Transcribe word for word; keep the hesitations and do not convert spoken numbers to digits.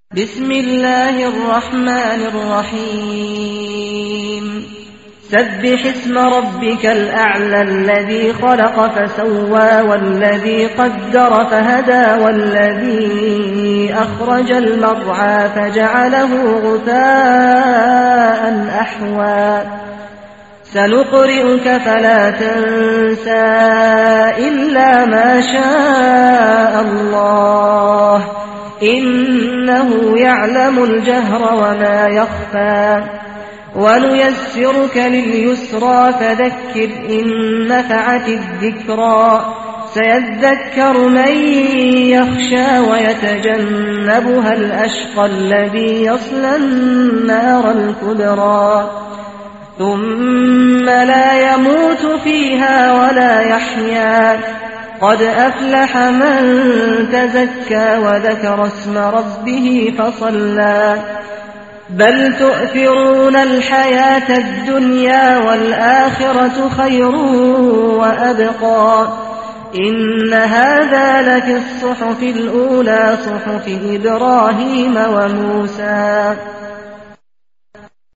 بسم الله الرحمن الرحيم سبح اسم ربك الأعلى الذي خلق فسوى والذي قدر فهدى والذي أخرج المرعى فجعله غثاء أحوى سنقرئك فلا تنسى إلا ما شاء الله إنه يعلم الجهر وما يخفى ونيسرك لليسرى فذكر إن نفعت الذكرى سيذكر من يخشى ويتجنبها الأشقى الذي يصلى النار الكبرى ثم لا يموت فيها ولا يحيا قد أفلح من تزكى وذكر اسم ربه فصلى بل تؤثرون الحياة الدنيا والآخرة خير وأبقى إن هذا لفي الصحف الأولى صحف إبراهيم وموسى